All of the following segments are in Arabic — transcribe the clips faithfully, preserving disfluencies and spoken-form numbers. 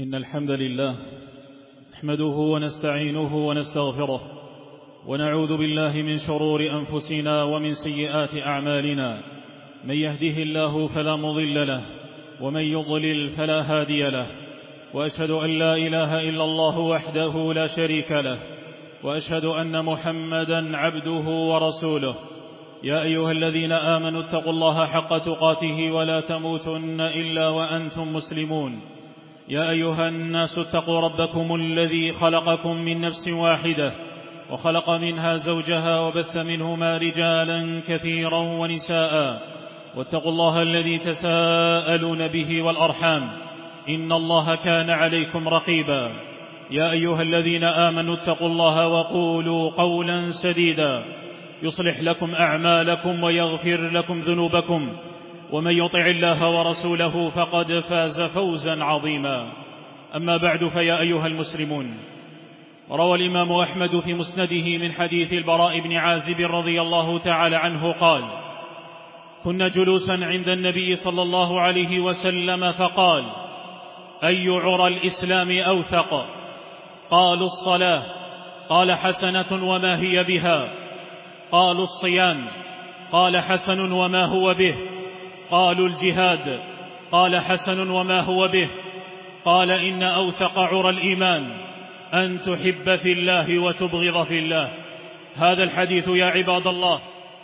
إن الحمد لله نحمده ونستعينه ونستغفره ونعوذ بالله من شرور أنفسنا ومن سيئات أعمالنا. من يهده الله فلا مضل له ومن يضلل فلا هادي له، وأشهد أن لا إله إلا الله وحده لا شريك له، وأشهد أن محمدا عبده ورسوله. يا أيها الذين آمنوا اتقوا الله حق تقاته ولا تموتن إلا وأنتم مسلمون. يا أيها الناس اتقوا ربكم الذي خلقكم من نفس واحدة وخلق منها زوجها وبث منهما رجالا كثيرا ونساء، واتقوا الله الذي تساءلون به والأرحام إن الله كان عليكم رقيبا. يا أيها الذين آمنوا اتقوا الله وقولوا قولا سديدا يصلح لكم أعمالكم ويغفر لكم ذنوبكم، ومن يطع الله ورسوله فقد فاز فوزا عظيما. أما بعد، فيا أيها المسلمون، روى الإمام أحمد في مسنده من حديث البراء بن عازب رضي الله تعالى عنه قال: كنا جلوسا عند النبي صلى الله عليه وسلم فقال: أي عرى الإسلام أوثق؟ قالوا الصلاة. قال: حسنة وما هي بها؟ قالوا الصيام. قال: حسن وما هو به؟ قالوا الجهاد. قال: حسن وما هو به؟ قال: إن أوثق عرى الإيمان أن تحب في الله وتبغض في الله. هذا الحديث يا عباد الله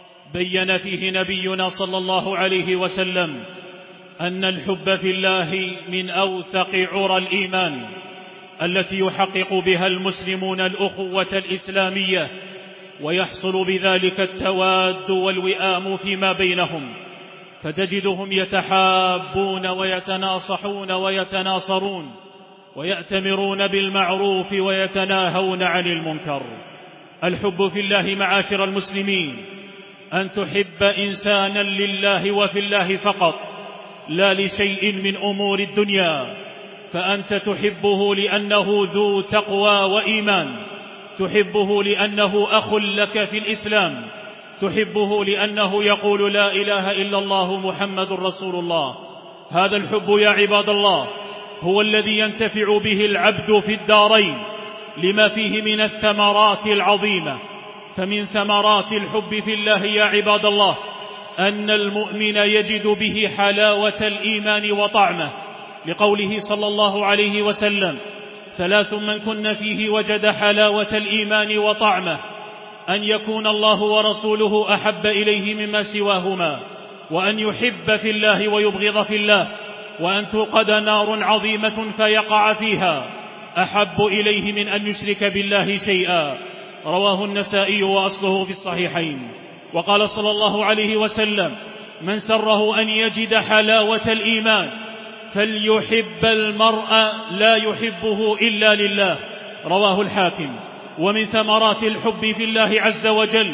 بين فيه نبينا صلى الله عليه وسلم أن الحب في الله من أوثق عرى الإيمان التي يحقق بها المسلمون الأخوة الإسلامية، ويحصل بذلك التواد والوئام فيما بينهم، فتجدهم يتحابون ويتناصحون ويتناصرون ويأتمرون بالمعروف ويتناهون عن المنكر. الحب في الله معاشر المسلمين أن تحب إنسانا لله وفي الله فقط، لا لشيء من أمور الدنيا، فأنت تحبه لأنه ذو تقوى وإيمان، تحبه لأنه أخ لك في الإسلام، تحبه لأنه يقول لا إله إلا الله محمد رسول الله. هذا الحب يا عباد الله هو الذي ينتفع به العبد في الدارين لما فيه من الثمرات العظيمة. فمن ثمرات الحب في الله يا عباد الله أن المؤمن يجد به حلاوة الإيمان وطعمه، لقوله صلى الله عليه وسلم: ثلاث من كن فيه وجد حلاوة الإيمان وطعمه: أن يكون الله ورسوله أحب إليه مما سواهما، وأن يحب في الله ويبغض في الله، وأن توقد نار عظيمة فيقع فيها أحب إليه من أن يشرك بالله شيئا. رواه النسائي وأصله في الصحيحين. وقال صلى الله عليه وسلم: من سره أن يجد حلاوة الإيمان فليحب المرء لا يحبه إلا لله. رواه الحاكم. ومن ثمرات الحب في الله عز وجل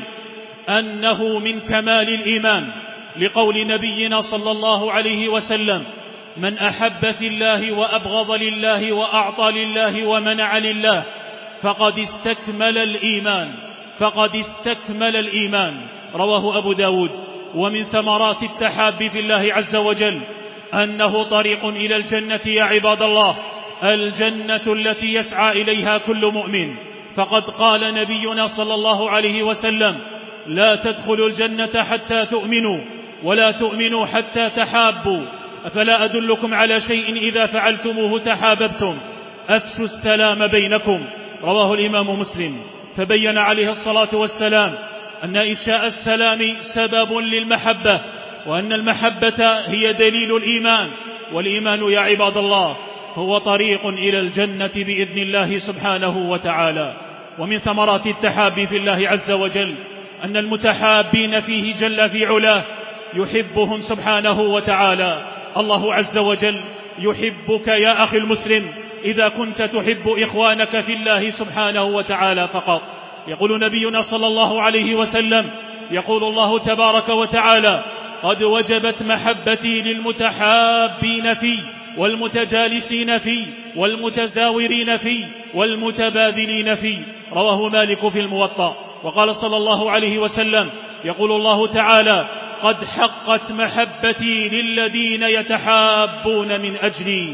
أنه من كمال الإيمان، لقول نبينا صلى الله عليه وسلم: من أحب في الله وأبغض لله وأعطى لله ومنع لله فقد استكمل الإيمان، فقد استكمل الإيمان. رواه أبو داود. ومن ثمرات التحاب في الله عز وجل أنه طريق إلى الجنة يا عباد الله، الجنة التي يسعى إليها كل مؤمن. فقد قال نبينا صلى الله عليه وسلم: لا تدخلوا الجنة حتى تؤمنوا، ولا تؤمنوا حتى تحابوا. أفلا أدلكم على شيء إذا فعلتموه تحاببتم؟ أفشوا السلام بينكم. رواه الإمام مسلم. فبين عليه الصلاة والسلام أن إفشاء السلام سبب للمحبة، وأن المحبة هي دليل الإيمان، والإيمان يا عباد الله هو طريق إلى الجنة بإذن الله سبحانه وتعالى. ومن ثمرات التحاب في الله عز وجل أن المتحابين فيه جل في علاه يحبهم سبحانه وتعالى. الله عز وجل يحبك يا أخي المسلم إذا كنت تحب إخوانك في الله سبحانه وتعالى فقط. يقول نبينا صلى الله عليه وسلم: يقول الله تبارك وتعالى: قد وجبت محبتي للمتحابين فيه والمتجالسين فيه والمتزاورين فيه والمتبادلين فيه. رواه مالك في الموطأ. وقال صلى الله عليه وسلم: يقول الله تعالى: قد حقت محبتي للذين يتحابون من أجلي،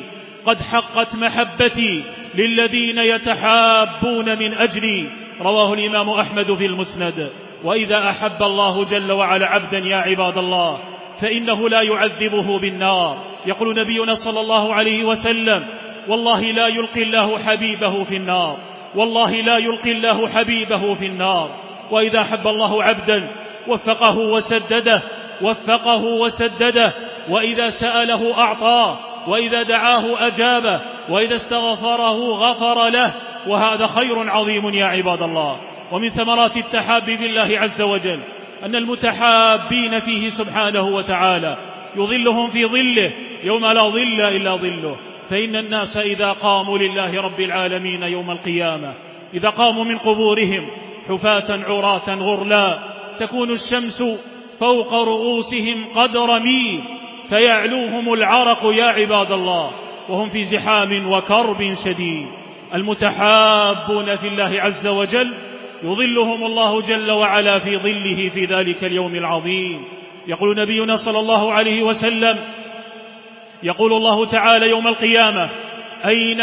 قد حقت محبتي للذين يتحابون من أجلي. رواه الإمام أحمد في المسند. وإذا أحب الله جل وعلا عبدا يا عباد الله فإنه لا يعذبه بالنار. يقول نبينا صلى الله عليه وسلم: والله لا يلقي الله حبيبه في النار، والله لا يلقي الله حبيبه في النار. وإذا أحب الله عبدا وفقه وسدده وفقه وسدده وإذا سأله أعطاه، وإذا دعاه أجابه، وإذا استغفره غفر له، وهذا خير عظيم يا عباد الله. ومن ثمرات التحاب بالله عز وجل أن المتحابين فيه سبحانه وتعالى يظلهم في ظله يوم لا ظل إلا ظله. فإن الناس إذا قاموا لله رب العالمين يوم القيامة، إذا قاموا من قبورهم حفاة عراة غرلا، تكون الشمس فوق رؤوسهم قدر ميل، فيعلوهم العرق يا عباد الله، وهم في زحام وكرب شديد. المتحابون في الله عز وجل يظلهم الله جل وعلا في ظله في ذلك اليوم العظيم. يقول نبينا صلى الله عليه وسلم: يقول الله تعالى يوم القيامة: أين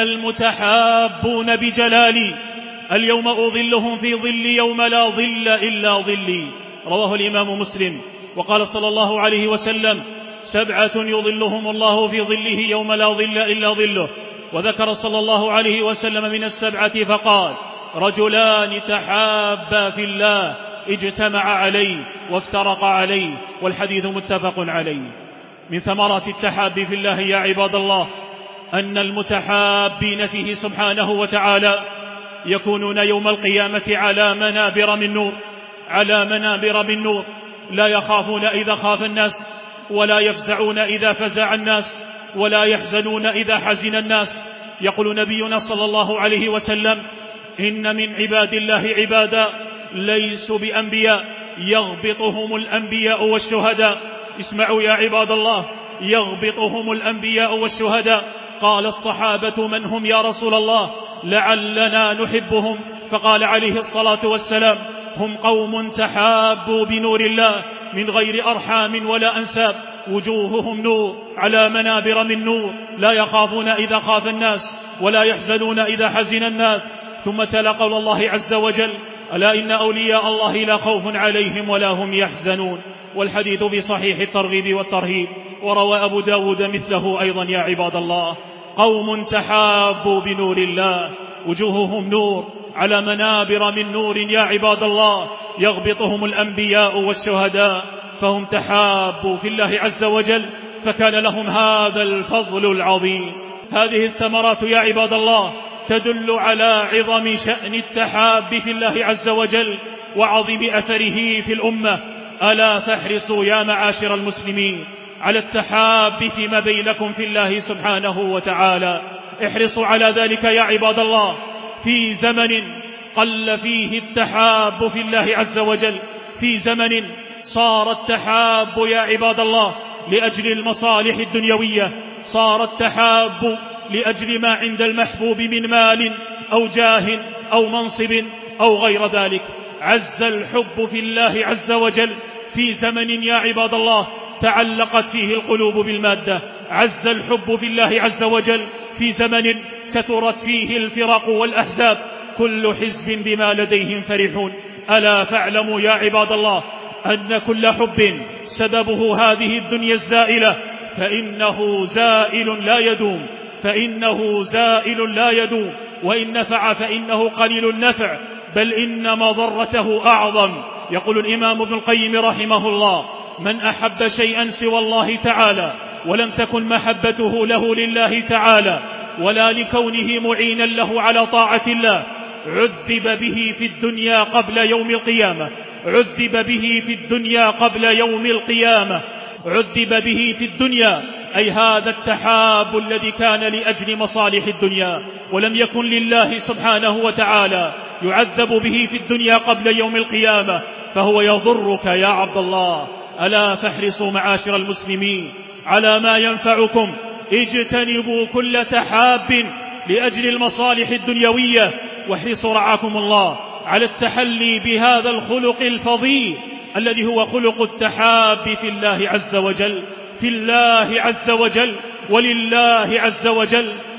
المتحابون بجلالي؟ اليوم أظلهم في ظل يوم لا ظل إلا ظلي. رواه الإمام مسلم. وقال صلى الله عليه وسلم: سبعة يظلهم الله في ظله يوم لا ظل إلا ظله. وذكر صلى الله عليه وسلم من السبعة فقال: رجلان تحابا في الله اجتمع عليه وافترق عليه، والحديث متفق عليه. من ثمرات التحاب في الله يا عباد الله أن المتحابين فيه سبحانه وتعالى يكونون يوم القيامة على منابر من نور، على منابر من نور، لا يخافون إذا خاف الناس، ولا يفزعون إذا فزع الناس، ولا يحزنون إذا حزن الناس. يقول نبينا صلى الله عليه وسلم: إن من عباد الله عبادا ليسوا بأنبياء يغبطهم الأنبياء والشهداء. اسمعوا يا عباد الله: يغبطهم الأنبياء والشهداء. قال الصحابة: من هم يا رسول الله؟ لعلنا نحبهم. فقال عليه الصلاة والسلام: هم قوم تحابوا بنور الله من غير أرحام ولا أنساب، وجوههم نور على منابر من نور، لا يخافون إذا خاف الناس، ولا يحزنون إذا حزن الناس. ثم تلا قول الله عز وجل: ألا إن أولياء الله لا خوف عليهم ولا هم يحزنون. والحديث في صحيح الترغيب والترهيب، وروى أبو داود مثله أيضا يا عباد الله. قوم تحابوا بنور الله، وجوههم نور على منابر من نور يا عباد الله، يغبطهم الأنبياء والشهداء، فهم تحابوا في الله عز وجل، فكان لهم هذا الفضل العظيم. هذه الثمرات يا عباد الله تدل على عظم شأن التحاب في الله عز وجل وعظيم أثره في الأمة. ألا فاحرصوا يا معاشر المسلمين على التحاب فيما بينكم في الله سبحانه وتعالى. احرصوا على ذلك يا عباد الله في زمن قل فيه التحاب في الله عز وجل، في زمن صار التحاب يا عباد الله لأجل المصالح الدنيوية، صار التحاب لأجل ما عند المحبوب من مال أو جاه أو منصب أو غير ذلك. عز الحب في الله عز وجل في زمن يا عباد الله تعلقت فيه القلوب بالمادة. عز الحب في الله عز وجل في زمن كثرت فيه الفرق والأحزاب، كل حزب بما لديهم فرحون. ألا فاعلموا يا عباد الله أن كل حب سببه هذه الدنيا الزائلة، فإنه زائل لا يدوم، فإنه زائل لا يدوم، وإن نفع فإنه قليل النفع، بل إن مضرته أعظم. يقول الإمام ابن القيم رحمه الله: من أحب شيئا سوى الله تعالى ولم تكن محبته له لله تعالى ولا لكونه معينا له على طاعة الله، عذب به في الدنيا قبل يوم القيامة، عذب به في الدنيا قبل يوم القيامة، عذب به في الدنيا، أي هذا التحاب الذي كان لأجل مصالح الدنيا ولم يكن لله سبحانه وتعالى، يعذب به في الدنيا قبل يوم القيامة، فهو يضرك يا عبد الله. ألا فاحرصوا معاشر المسلمين على ما ينفعكم، اجتنبوا كل تحاب لأجل المصالح الدنيوية، واحرصوا رعاكم الله على التحلي بهذا الخلق الفضيل الذي هو خلق التحاب في الله عز وجل، في الله عز وجل ولله عز وجل.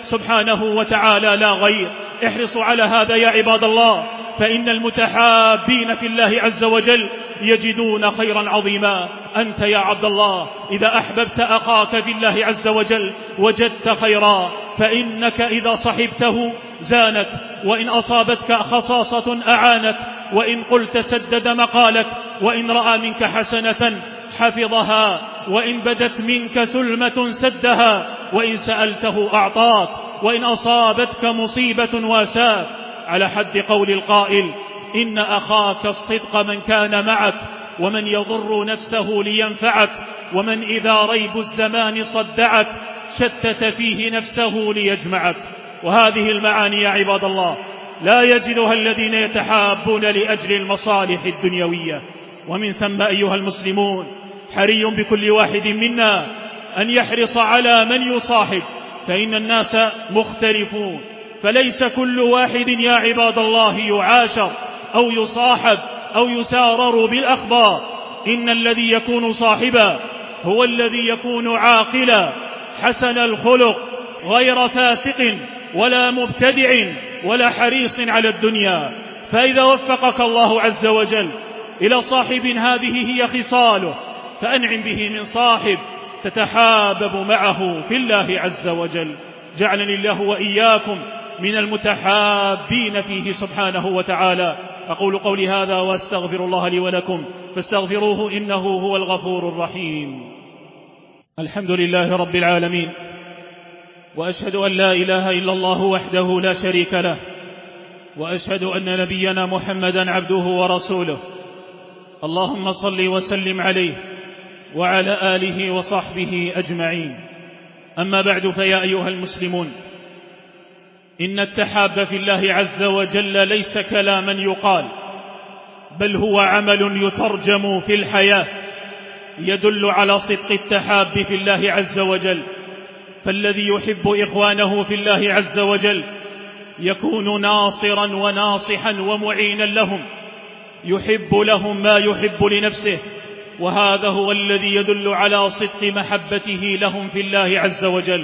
سبحانه وتعالى لا غير. احرصوا على هذا يا عباد الله، فإن المتحابين في الله عز وجل يجدون خيرا عظيما. أنت يا عبد الله إذا أحببت أخاك في الله عز وجل وجدت خيرا، فإنك إذا صحبته زانك، وإن أصابتك خصاصة أعانك، وإن قلت سدد مقالك، وإن رأى منك حسنة حفظها، وإن بدت منك ثلمة سدها، وإن سألته أعطاك، وإن أصابتك مصيبة واساك. على حد قول القائل: إن أخاك الصدق من كان معك، ومن يضر نفسه لينفعك، ومن إذا ريب الزمان صدعك شتت فيه نفسه ليجمعك. وهذه المعاني يا عباد الله لا يجدها الذين يتحابون لأجل المصالح الدنيوية. ومن ثم أيها المسلمون حري بكل واحد منا أن يحرص على من يصاحب، فإن الناس مختلفون، فليس كل واحد يا عباد الله يعاشر أو يصاحب أو يسارر بالأخبار. إن الذي يكون صاحبا هو الذي يكون عاقلا حسن الخلق غير فاسق ولا مبتدع ولا حريص على الدنيا. فإذا وفقك الله عز وجل إلى صاحب هذه هي خصاله، فأنعم به من صاحب تتحابب معه في الله عز وجل. جعلني الله وإياكم من المتحابين فيه سبحانه وتعالى. أقول قولي هذا وأستغفر الله لي ولكم فاستغفروه إنه هو الغفور الرحيم. الحمد لله رب العالمين، وأشهد أن لا إله إلا الله وحده لا شريك له، وأشهد أن نبينا محمدا عبده ورسوله. اللهم صل وسلم عليه وعلى آله وصحبه أجمعين. أما بعد، فيا أيها المسلمون، إن التحاب في الله عز وجل ليس كلاما يقال، بل هو عمل يترجم في الحياة يدل على صدق التحاب في الله عز وجل. فالذي يحب إخوانه في الله عز وجل يكون ناصرا وناصحا ومعينا لهم، يحب لهم ما يحب لنفسه، وهذا هو الذي يدل على صدق محبته لهم في الله عز وجل.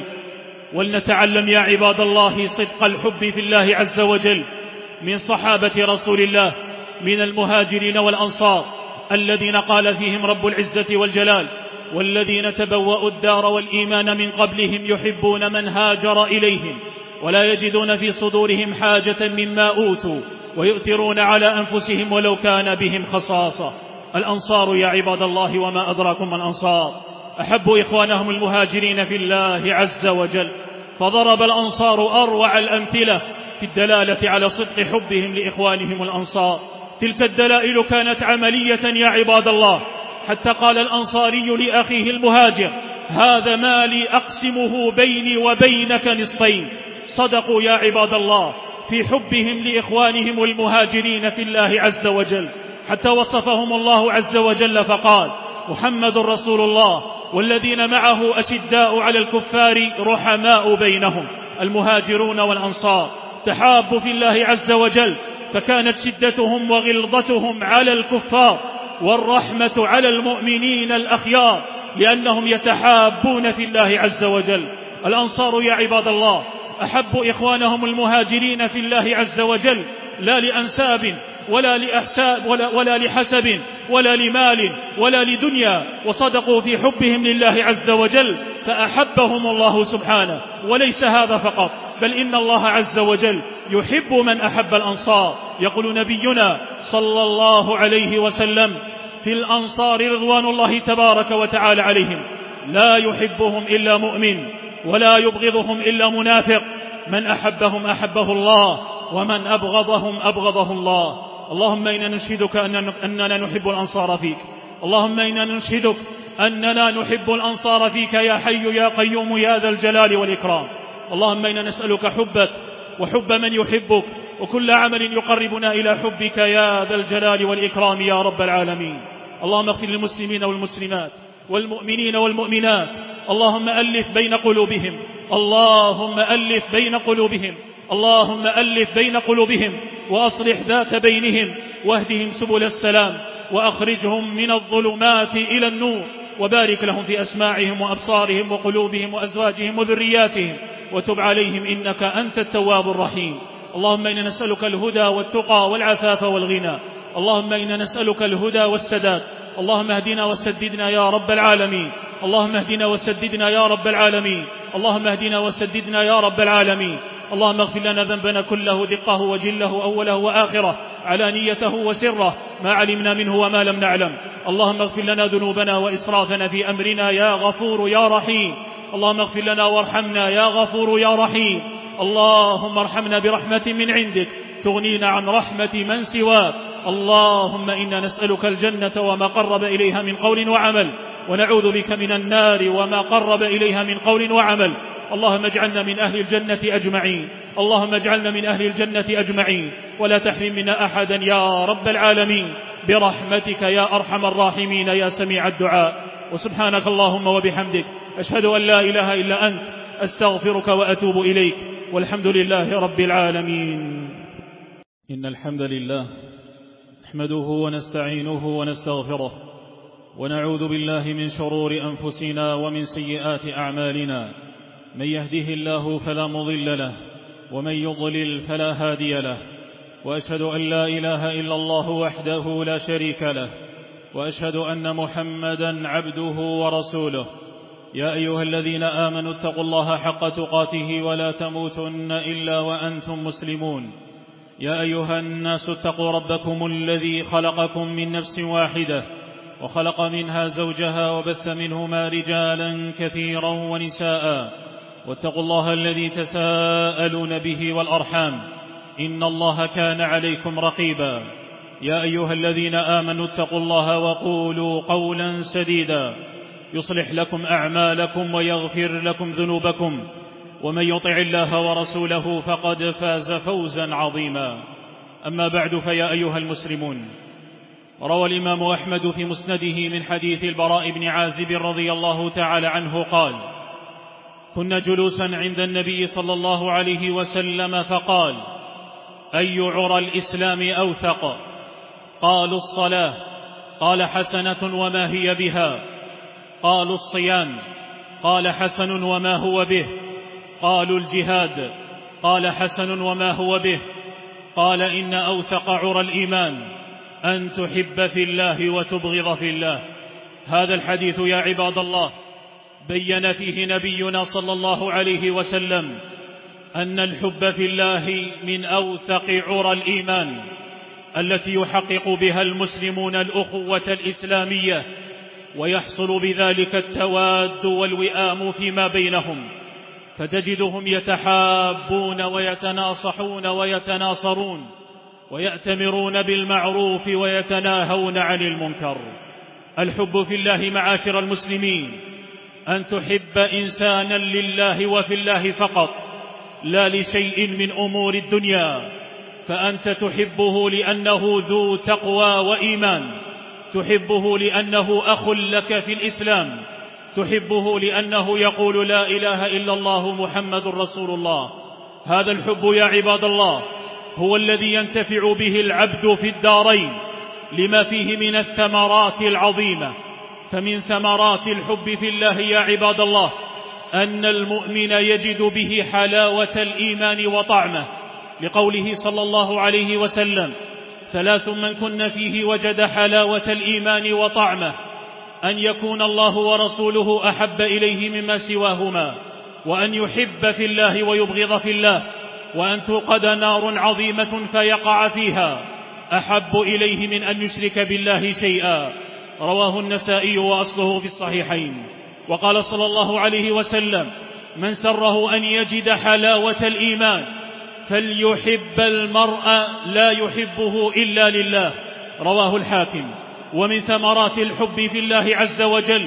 ولنتعلم يا عباد الله صدق الحب في الله عز وجل من صحابة رسول الله من المهاجرين والأنصار الذين قال فيهم رب العزة والجلال: والذين تبوأوا الدار والإيمان من قبلهم يحبون من هاجر إليهم ولا يجدون في صدورهم حاجة مما أوتوا ويؤثرون على أنفسهم ولو كان بهم خصاصة. الأنصار يا عباد الله وما أدراكم الأنصار أحبوا إخوانهم المهاجرين في الله عز وجل، فضرب الأنصار أروع الأمثلة في الدلالة على صدق حبهم لإخوانهم الأنصار. تلك الدلائل كانت عملية يا عباد الله، حتى قال الأنصاري لأخيه المهاجر: هذا مالي أقسمه بيني وبينك نصفين. صدقوا يا عباد الله في حبهم لإخوانهم المهاجرين في الله عز وجل، حتى وصفهم الله عز وجل فقال: محمد رسول الله والذين معه أشداء على الكفار رحماء بينهم. المهاجرون والأنصار تحابوا في الله عز وجل، فكانت شدتهم وغلظتهم على الكفار والرحمة على المؤمنين الأخيار، لأنهم يتحابون في الله عز وجل. الأنصار يا عباد الله أحبوا إخوانهم المهاجرين في الله عز وجل، لا لأنساب ولا لأحساب ولا, ولا لحسب ولا لمال ولا لدنيا، وصدقوا في حبهم لله عز وجل فأحبهم الله سبحانه. وليس هذا فقط، بل إن الله عز وجل يحب من أحب الأنصار. يقول نبينا صلى الله عليه وسلم في الأنصار رضوان الله تبارك وتعالى عليهم: لا يحبهم إلا مؤمن ولا يبغضهم إلا منافق، من أحبهم أحبه الله ومن أبغضهم أبغضه الله. اللهم إنا نشهدك أننا نحب الأنصار فيك، اللهم إنا نشهدك أننا نحب الأنصار فيك يا حي يا قيوم يا ذا الجلال والإكرام. اللهم إنا نسألك حبك وحب من يحبك وكل عمل يقربنا إلى حبك يا ذا الجلال والإكرام يا رب العالمين. اللهم اغفر للمسلمين والمسلمات والمؤمنين والمؤمنات، اللهم ألف بين قلوبهم، اللهم ألف بين قلوبهم، اللهم ألف بين قلوبهم وأصلح ذات بينهم، واهدهم سبل السلام، وأخرجهم من الظلمات إلى النور، وبارك لهم في أسماعهم وأبصارهم وقلوبهم وأزواجهم وذرياتهم، وتب عليهم إنك أنت التواب الرحيم. اللهم إنا نسألك الهدى والتقى والعفاف والغنى. اللهم إنا نسألك الهدى والسداد. اللهم اهدنا وسددنا يا رب العالمين. اللهم اهدنا وسددنا يا رب العالمين. اللهم اهدنا وسددنا يا رب العالمين. اللهم اغفر لنا ذنبنا كله دقه وجله أوله وآخره، علانيته وسره، ما علمنا منه وما لم نعلم. اللهم اغفر لنا ذنوبنا وإسرافنا في أمرنا يا غفور يا رحيم. اللهم اغفر لنا وارحمنا يا غفور يا رحيم. اللهم ارحمنا برحمة من عندك تغنينا عن رحمة من سواك. اللهم إنا نسألك الجنة وما قرب إليها من قول وعمل، ونعوذ بك من النار وما قرب إليها من قول وعمل. اللهم اجعلنا من أهل الجنة أجمعين. اللهم اجعلنا من أهل الجنة أجمعين، ولا تحرم منا أحدا يا رب العالمين، برحمتك يا أرحم الراحمين يا سميع الدعاء. وسبحانك اللهم وبحمدك، أشهد أن لا إله إلا أنت، أستغفرك وأتوب إليك، والحمد لله رب العالمين. إن الحمد لله نحمده ونستعينه ونستغفره، ونعوذ بالله من شرور أنفسنا ومن سيئات أعمالنا. من يهده الله فلا مضل له، ومن يضلل فلا هادي له، وأشهد أن لا إله إلا الله وحده لا شريك له، وأشهد أن محمدا عبده ورسوله. يا أيها الذين آمنوا اتقوا الله حق تقاته ولا تموتن إلا وأنتم مسلمون. يا أيها الناس اتقوا ربكم الذي خلقكم من نفس واحدة، وخلق منها زوجها، وبث منهما رجالا كثيرا ونساء. واتقوا الله الذي تساءلون به والأرحام، إن الله كان عليكم رقيبا. يا أيها الذين آمنوا اتقوا الله وقولوا قولا سديدا يصلح لكم أعمالكم ويغفر لكم ذنوبكم، ومن يطع الله ورسوله فقد فاز فوزا عظيما. أما بعد، فيا أيها المسلمون، روى الإمام أحمد في مسنده من حديث البراء بن عازب رضي الله تعالى عنه قال: كنا جلوسا عند النبي صلى الله عليه وسلم فقال: أي عرى الإسلام أوثق؟ قالوا الصلاة. قال: حسنة وما هي بها؟ قالوا الصيام. قال: حسن وما هو به؟ قالوا الجهاد. قال: حسن وما هو به؟ قال: إن أوثق عرى الإيمان أن تحب في الله وتبغض في الله. هذا الحديث يا عباد الله بين فيه نبينا صلى الله عليه وسلم أن الحب في الله من أوثق عرى الإيمان التي يحقق بها المسلمون الأخوة الإسلامية، ويحصل بذلك التواد والوئام فيما بينهم، فتجدهم يتحابون ويتناصحون ويتناصرون، ويأتمرون بالمعروف ويتناهون عن المنكر. الحب في الله معاشر المسلمين أن تحب إنسانا لله وفي الله فقط، لا لشيء من أمور الدنيا. فأنت تحبه لأنه ذو تقوى وإيمان، تحبه لأنه أخ لك في الإسلام، تحبه لأنه يقول لا إله إلا الله محمد رسول الله. هذا الحب يا عباد الله هو الذي ينتفع به العبد في الدارين لما فيه من الثمرات العظيمة. فمن ثمرات الحب في الله يا عباد الله أن المؤمن يجد به حلاوة الإيمان وطعمه، لقوله صلى الله عليه وسلم: ثلاث من كن فيه وجد حلاوة الإيمان وطعمه: أن يكون الله ورسوله أحب إليه مما سواهما، وأن يحب في الله ويبغض في الله، وأن توقد نار عظيمة فيقع فيها أحب إليه من أن يشرك بالله شيئا. رواه النسائي وأصله في الصحيحين. وقال صلى الله عليه وسلم: من سره أن يجد حلاوة الإيمان فليحب المرء لا يحبه إلا لله. رواه الحاكم. ومن ثمرات الحب في الله عز وجل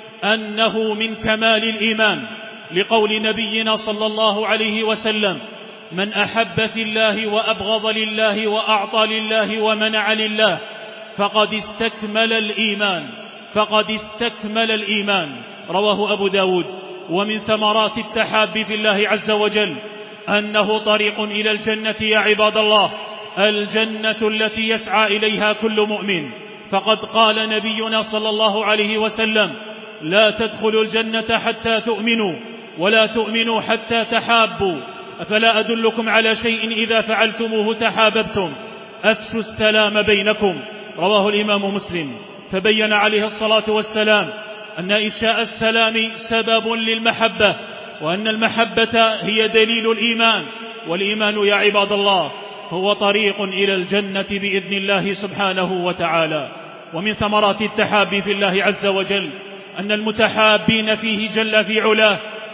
أنه من كمال الإيمان، لقول نبينا صلى الله عليه وسلم: من أحب في الله وأبغض لله وأعطى لله ومنع لله فقد استكمل الإيمان، فقد استكمل الإيمان. رواه أبو داود. ومن ثمرات التحاب في الله عز وجل أنه طريق إلى الجنة يا عباد الله، الجنة التي يسعى إليها كل مؤمن. فقد قال نبينا صلى الله عليه وسلم: لا تدخلوا الجنة حتى تؤمنوا ولا تؤمنوا حتى تحابوا، أفلا أدلكم على شيء إذا فعلتموه تحاببتم، أفشوا السلام بينكم. رواه الإمام مسلم. فبين عليه الصلاة والسلام أن إفشاء السلام سبب للمحبة، وأن المحبة هي دليل الإيمان، والإيمان يا عباد الله هو طريق إلى الجنة بإذن الله سبحانه وتعالى. ومن ثمرات التحابي في الله عز وجل أن المتحابين فيه جل في علاه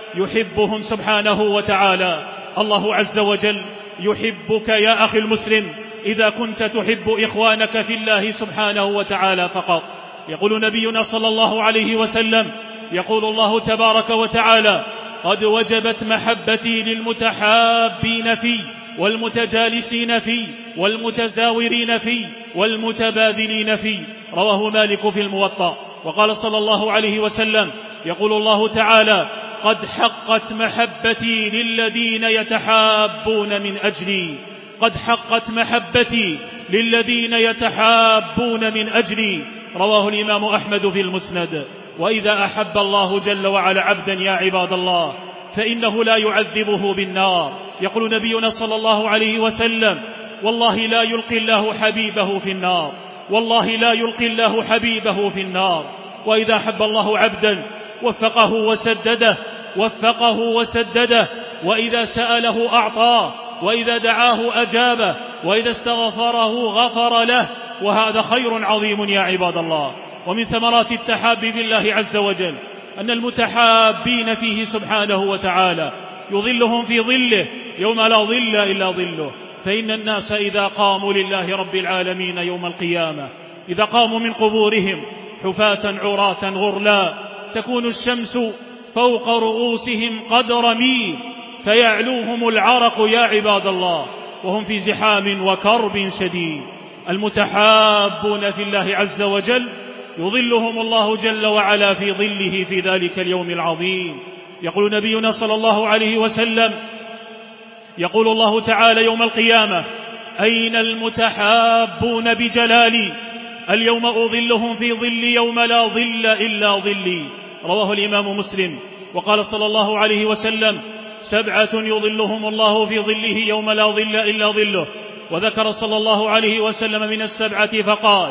يحبهم سبحانه وتعالى. الله عز وجل يحبك يا أخي المسلم إذا كنت تحب إخوانك في الله سبحانه وتعالى فقط. يقول نبينا صلى الله عليه وسلم، يقول الله تبارك وتعالى: قد وجبت محبتي للمتحابين في والمتجالسين في والمتزاورين في والمتبادلين في. رواه مالك في الموطأ. وقال صلى الله عليه وسلم، يقول الله تعالى: قد حقت محبتي للذين يتحابون من أجلي، قد حقت محبتي للذين يتحابون من أجلي. رواه الإمام أحمد في المسند. وإذا أحب الله جل وعلا عبدا يا عباد الله فإنه لا يعذبه بالنار. يقول نبينا صلى الله عليه وسلم: والله لا يلقي الله حبيبه في النار، والله لا يلقي الله حبيبه في النار. وإذا أحب الله عبدا وفقه وسدده وفقه وسدده وإذا سأله أعطاه، وإذا دعاه أجابه، وإذا استغفره غفر له، وهذا خير عظيم يا عباد الله. ومن ثمرات التحاب بالله عز وجل أن المتحابين فيه سبحانه وتعالى يظلهم في ظله يوم لا ظل إلا ظله. فإن الناس إذا قاموا لله رب العالمين يوم القيامة، إذا قاموا من قبورهم حفاة عراة غرلا، تكون الشمس فوق رؤوسهم قدر ميل، فيعلوهم العرق يا عباد الله، وهم في زحام وكرب شديد. المتحابون في الله عز وجل يظلهم الله جل وعلا في ظله في ذلك اليوم العظيم. يقول نبينا صلى الله عليه وسلم، يقول الله تعالى يوم القيامة: أين المتحابون بجلالي؟ اليوم أظلهم في ظل يوم لا ظل إلا ظلي. رواه الإمام مسلم. وقال صلى الله عليه وسلم: سبعة يظلهم الله في ظله يوم لا ظل إلا ظله. وذكر صلى الله عليه وسلم من السبعة فقال: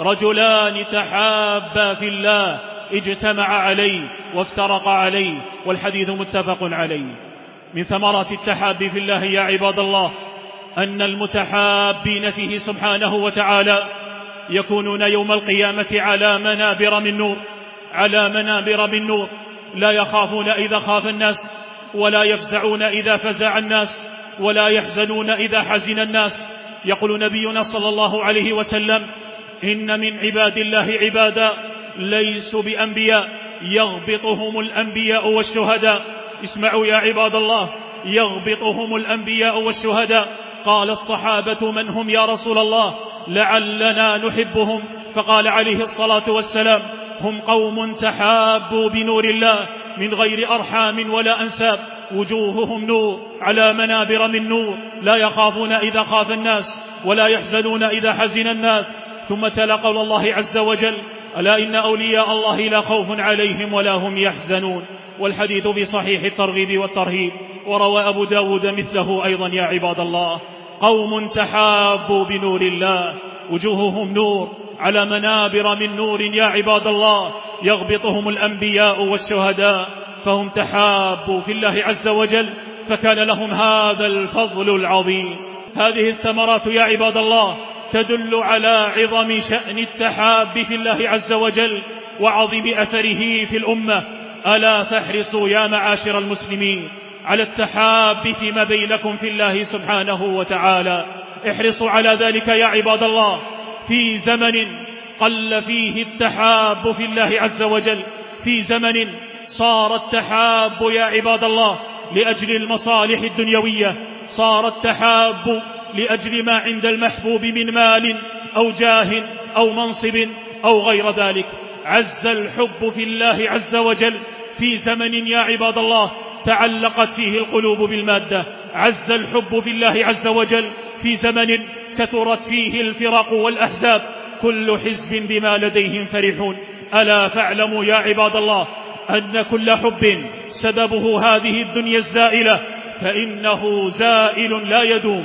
رجلان تحابا في الله اجتمع عليه وافترق عليه. والحديث متفق عليه. من ثمرات التحاب في الله يا عباد الله أن المتحابين فيه سبحانه وتعالى يكونون يوم القيامة على منابر من نور، على منابر من نور، لا يخافون إذا خاف الناس، ولا يفزعون إذا فزع الناس، ولا يحزنون إذا حزن الناس. يقول نبينا صلى الله عليه وسلم: إن من عباد الله عبادا ليسوا بأنبياء يغبطهم الأنبياء والشهداء. اسمعوا يا عباد الله: يغبطهم الأنبياء والشهداء. قال الصحابة: من هم يا رسول الله؟ لعلنا نحبهم. فقال عليه الصلاة والسلام: هم قوم تحابوا بنور الله من غير أرحام ولا أنساب، وجوههم نور على منابر من نور، لا يخافون إذا خاف الناس، ولا يحزنون إذا حزن الناس. ثم تلا قول الله عز وجل: ألا إن أولياء الله لا خوف عليهم ولا هم يحزنون. والحديث في صحيح الترغيب والترهيب. وروى أبو داود مثله أيضا يا عباد الله: قوم تحابوا بنور الله، وجوههم نور على منابر من نور يا عباد الله، يغبطهم الأنبياء والشهداء، فهم تحابوا في الله عز وجل، فكان لهم هذا الفضل العظيم. هذه الثمرات يا عباد الله تدل على عظم شأن التحاب في الله عز وجل وعظيم أثره في الأمة. ألا فاحرصوا يا معاشر المسلمين على التحاب فيما بينكم في الله سبحانه وتعالى. احرصوا على ذلك يا عباد الله في زمن قل فيه التحاب في الله عز وجل، في زمن صار التحاب يا عباد الله لأجل المصالح الدنيوية، صار التحاب لأجل ما عند المحبوب من مال أو جاه أو منصب أو غير ذلك. عز الحب في الله عز وجل في زمن يا عباد الله تعلقت فيه القلوب بالمادة. عز الحب في الله عز وجل في زمن كثرت فيه الفرق والأحزاب، كل حزب بما لديهم فرحون. ألا فاعلموا يا عباد الله أن كل حب سببه هذه الدنيا الزائلة فإنه زائل لا يدوم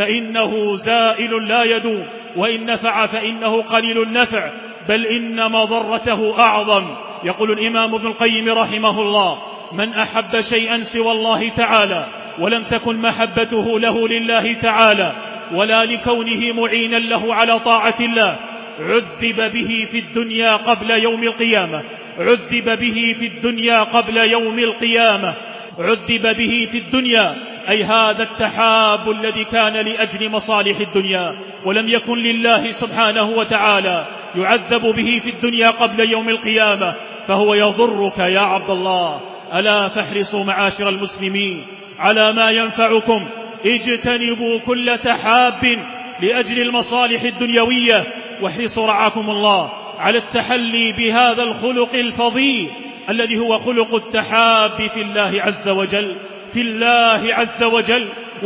فإنه زائل لا يدوم وإن نفع فإنه قليل النفع بل إن مضرته أعظم. يقول الإمام ابن القيم رحمه الله: من أحب شيئا سوى الله تعالى ولم تكن محبته له لله تعالى ولا لكونه معينا له على طاعة الله عذب به في الدنيا قبل يوم القيامة عذب به في الدنيا قبل يوم القيامة عذب به في الدنيا، أي هذا التحاب الذي كان لأجل مصالح الدنيا ولم يكن لله سبحانه وتعالى يعذب به في الدنيا قبل يوم القيامة، فهو يضرك يا عبد الله. ألا فاحرصوا معاشر المسلمين على ما ينفعكم، اجتنبوا كل تحاب لأجل المصالح الدنيوية، واحرصوا رعاكم الله على التحلي بهذا الخلق الفضيل الذي هو خلق التحاب في الله عز وجل في الله عز وجل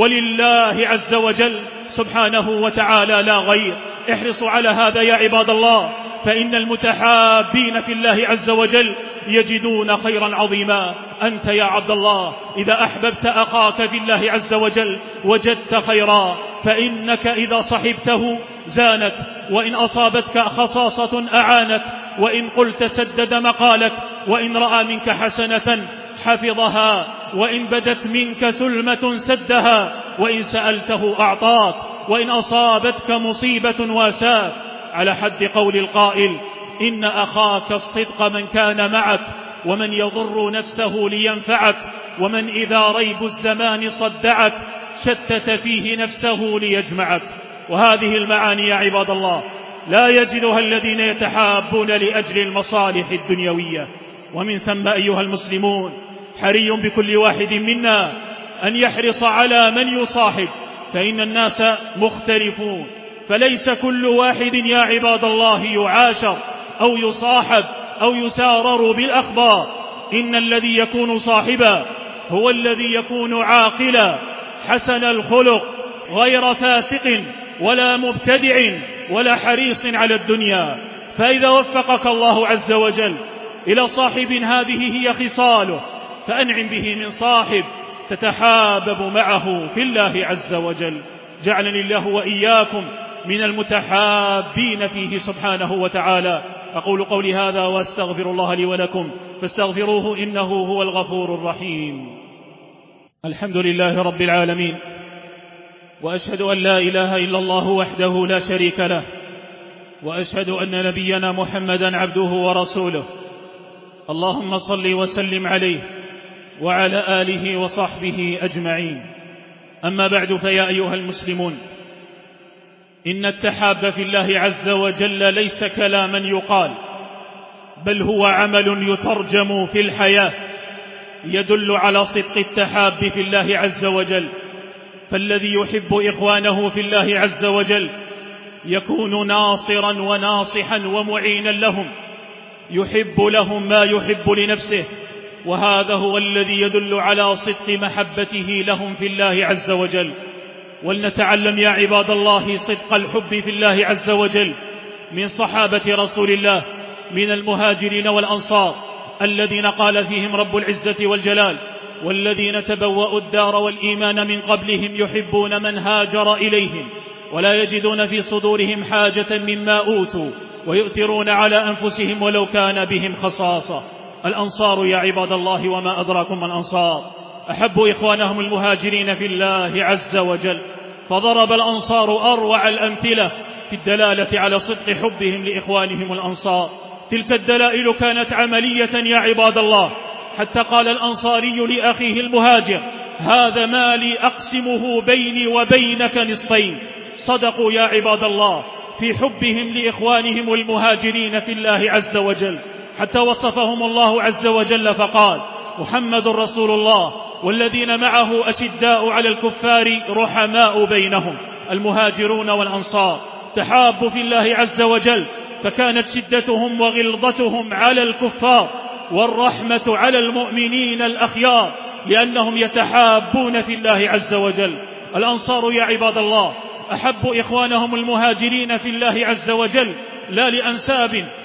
ولله عز وجل سبحانه وتعالى لا غير. احرصوا على هذا يا عباد الله، فإن المتحابين في الله عز وجل يجدون خيرا عظيما. أنت يا عبد الله إذا أحببت أخاك في الله عز وجل وجدت خيرا، فإنك إذا صحبته زانك، وإن أصابتك خصاصة أعانك، وإن قلت سدد مقالك، وإن رأى منك حسنة حفظها، وإن بدت منك ثلمة سدها، وإن سألته أعطاك، وإن أصابتك مصيبة واساك. على حد قول القائل: إن أخاك الصدق من كان معك، ومن يضر نفسه لينفعك، ومن إذا ريب الزمان صدعك شتت فيه نفسه ليجمعك. وهذه المعاني يا عباد الله لا يجدها الذين يتحابون لأجل المصالح الدنيوية. ومن ثم أيها المسلمون حري بكل واحد منا أن يحرص على من يصاحب، فإن الناس مختلفون، فليس كل واحد يا عباد الله يعاشر أو يصاحب أو يسارر بالأخبار. إن الذي يكون صاحبا هو الذي يكون عاقلا حسن الخلق غير فاسق ولا مبتدع ولا حريص على الدنيا. فإذا وفقك الله عز وجل إلى صاحب هذه هي خصاله فأنعم به من صاحب تتحابب معه في الله عز وجل. جعلني الله وإياكم من المتحابين فيه سبحانه وتعالى. أقول قولي هذا وأستغفر الله لي ولكم فاستغفروه إنه هو الغفور الرحيم. الحمد لله رب العالمين، وأشهد أن لا إله إلا الله وحده لا شريك له، وأشهد أن نبينا محمدا عبده ورسوله. اللهم صل وسلم عليه وعلى آله وصحبه أجمعين. أما بعد، فيا أيها المسلمون، إن التحاب في الله عز وجل ليس كلاما يقال، بل هو عمل يترجم في الحياة يدل على صدق التحاب في الله عز وجل. فالذي يحب إخوانه في الله عز وجل يكون ناصرا وناصحا ومعينا لهم، يحب لهم ما يحب لنفسه، وهذا هو الذي يدل على صدق محبته لهم في الله عز وجل. ولنتعلم يا عباد الله صدق الحب في الله عز وجل من صحابة رسول الله من المهاجرين والأنصار الذين قال فيهم رب العزة والجلال: والذين تبوأوا الدار والإيمان من قبلهم يحبون من هاجر إليهم ولا يجدون في صدورهم حاجة مما أوتوا ويؤثرون على أنفسهم ولو كان بهم خصاصة. الأنصار يا عباد الله، وما أدراكم الأنصار، أحبوا إخوانهم المهاجرين في الله عز وجل، فضرب الأنصار أروع الأمثلة في الدلالة على صدق حبهم لإخوانهم الأنصار. تلك الدلائل كانت عملية يا عباد الله، حتى قال الأنصاري لأخيه المهاجر: هذا مالي أقسمه بيني وبينك نصفين. صدقوا يا عباد الله في حبهم لإخوانهم المهاجرين في الله عز وجل، حتى وصفهم الله عز وجل فقال: محمد رسول الله والذين معه أشداء على الكفار رحماء بينهم. المهاجرون والأنصار تحابوا في الله عز وجل، فكانت شدتهم وغلظتهم على الكفار والرحمة على المؤمنين الأخيار، لأنهم يتحابون في الله عز وجل. الأنصار يا عباد الله أحبوا إخوانهم المهاجرين في الله عز وجل لا لأنساب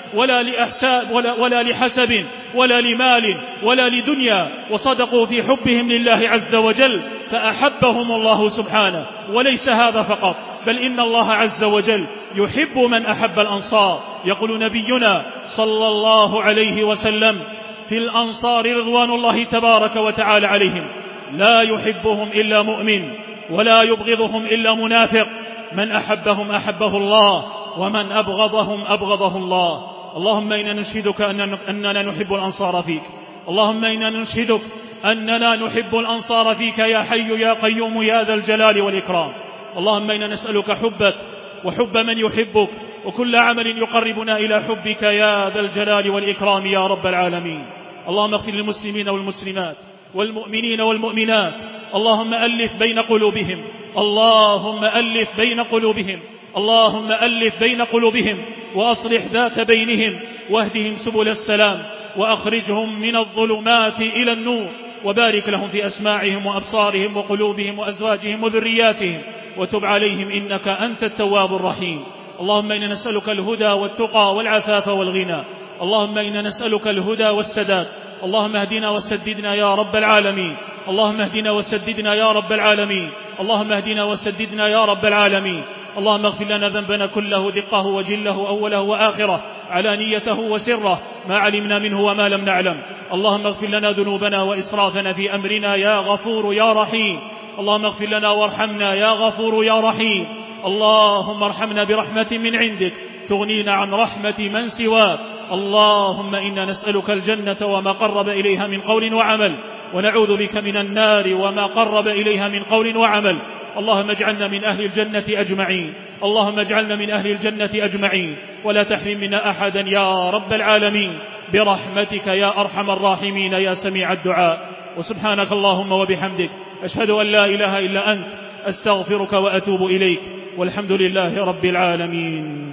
ولا لأحساب ولا, ولا لحسب ولا لمال ولا لدنيا، وصدقوا في حبهم لله عز وجل فأحبهم الله سبحانه. وليس هذا فقط، بل إن الله عز وجل يحب من أحب الأنصار. يقول نبينا صلى الله عليه وسلم في الأنصار رضوان الله تبارك وتعالى عليهم: لا يحبهم إلا مؤمن ولا يبغضهم إلا منافق، من أحبهم أحبه الله ومن أبغضهم أبغضه الله. اللهم إنا نشهدك أننا نحب الأنصار فيك، اللهم إنا نشهدك أننا نحب الأنصار فيك يا حي يا قيوم يا ذا الجلال والإكرام. اللهم إنا نسألك حبك وحب من يحبك وكل عمل يقربنا إلى حبك يا ذا الجلال والإكرام يا رب العالمين. اللهم اغفر للمسلمين والمسلمات والمؤمنين والمؤمنات، اللهم ألف بين قلوبهم، اللهم ألف بين قلوبهم، اللهم ألف بين قلوبهم وأصلح ذات بينهم، واهدهم سبل السلام، وأخرجهم من الظلمات إلى النور، وبارك لهم في أسماعهم وأبصارهم وقلوبهم وأزواجهم وذرياتهم، وتب عليهم إنك أنت التواب الرحيم. اللهم إنا نسألك الهدى والتقى والعفاف والغنى، اللهم إنا نسألك الهدى والسداد. اللهم اهدنا وسددنا يا رب العالمين، اللهم اهدنا وسددنا يا رب العالمين، اللهم اهدنا وسددنا يا رب العالمين. اللهم اغفر لنا ذنبنا كله دقه وجله أوله وآخره، علانيته وسره، ما علمنا منه وما لم نعلم. اللهم اغفر لنا ذنوبنا وإسرافنا في أمرنا يا غفور يا رحيم. اللهم اغفر لنا وارحمنا يا غفور يا رحيم. اللهم ارحمنا برحمة من عندك تغنينا عن رحمة من سواك. اللهم إنا نسألك الجنة وما قرب إليها من قول وعمل، ونعوذ بك من النار وما قرب إليها من قول وعمل. اللهم اجعلنا من أهل الجنة أجمعين، اللهم اجعلنا من أهل الجنة أجمعين، ولا تحرم منا أحدا يا رب العالمين، برحمتك يا أرحم الراحمين يا سميع الدعاء. وسبحانك اللهم وبحمدك، أشهد أن لا إله إلا أنت، أستغفرك وأتوب إليك، والحمد لله رب العالمين.